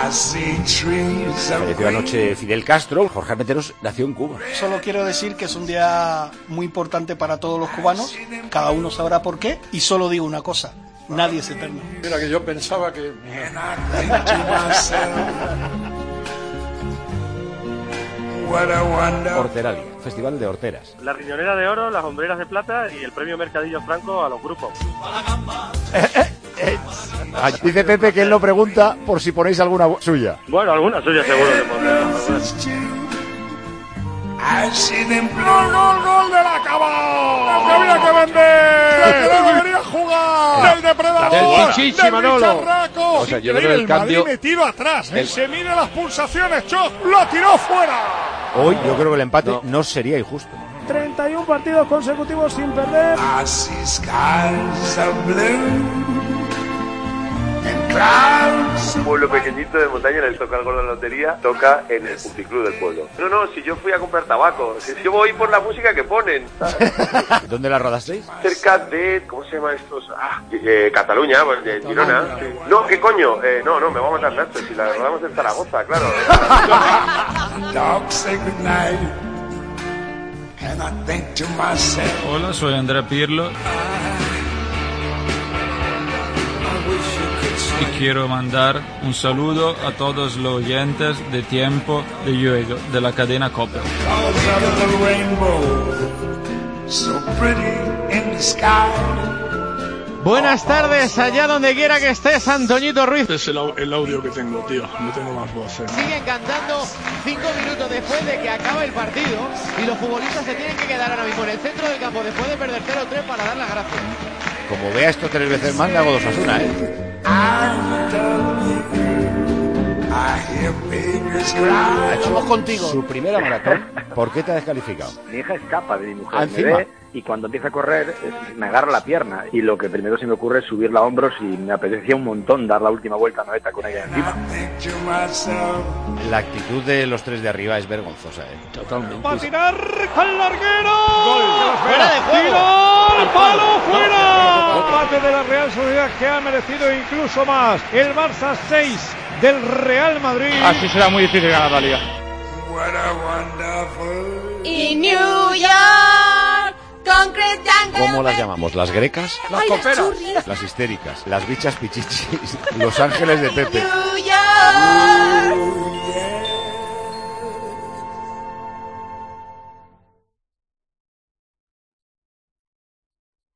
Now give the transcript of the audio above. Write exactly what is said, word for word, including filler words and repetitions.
Falleció anoche Fidel Castro. Jorge Armenteros nació en Cuba. Solo quiero decir que es un día muy importante para todos los cubanos. Cada uno sabrá por qué. Y solo digo una cosa: nadie es eterno. Mira que yo pensaba que... Horteralia, Festival de Horteras. La riñonera de oro, las hombreras de plata y el premio Mercadillo Franco a los grupos. Eh, eh, eh. Dice Pepe que él lo pregunta por si ponéis alguna suya. Bueno, alguna suya seguro que pondremos. ¡Gol, gol, gol del acabado! ¡El que había que vender! ¡El que debería jugar! ¡Del depredador! ¡Del Pichichi, Manolo! O sea, yo creo el cambio... Madrid metido atrás, el... se mide las pulsaciones, Choc, ¡lo tiró fuera! Hoy yo creo que el empate no, no sería injusto. treinta y uno partidos consecutivos sin perder. Un pueblo pequeñito de montaña, les toca el gordo de la lotería, toca en el puticlub del pueblo. No, no, si yo fui a comprar tabaco, si yo voy por la música que ponen, ¿sabes? ¿Dónde la rodasteis? Cerca de, ¿cómo se llama estos? Ah, eh, Cataluña, pues, de Girona. Sí. No, ¿qué coño? Eh, no, no, me va a matar Nacho, si la rodamos en Zaragoza, claro. Hola, soy Andrea Pirlo. Y quiero mandar un saludo a todos los oyentes de Tiempo de Juego de la cadena COPE. Buenas tardes, allá donde quiera que estés, Antoñito Ruiz. Es el, el audio que tengo, tío, no tengo más voz. Eh. Siguen cantando cinco minutos después de que acaba el partido y los futbolistas se tienen que quedar ahora mismo en el centro del campo después de perder cero tres para dar las gracias. Como vea esto tres veces más, le hago dos Osasuna, ¿eh? Estamos contigo. Su primera maratón. ¿Por qué te ha descalificado? Mi hija escapa de mi mujer. ¿Ah, encima? Me ve y cuando empieza a correr me agarra la pierna y lo que primero se me ocurre es subirla a hombros y me apetecía un montón dar la última vuelta a Noeta con ella encima. La actitud de los tres de arriba es vergonzosa, ¿eh? Totalmente. ¡Va a tirar al larguero! ¡Gol! ¡Fuera de juego! ¡Tiro al palo! ¡Fuera! Empate de la Real Sociedad que ha merecido incluso más. El Barça seis del Real Madrid. Así será muy difícil ganar la Liga. Y New York, concrete jungle. ¿Cómo las llamamos? ¿Las grecas? Las coperas. Las histéricas. Las bichas pichichis. Los ángeles de Pepe. New York.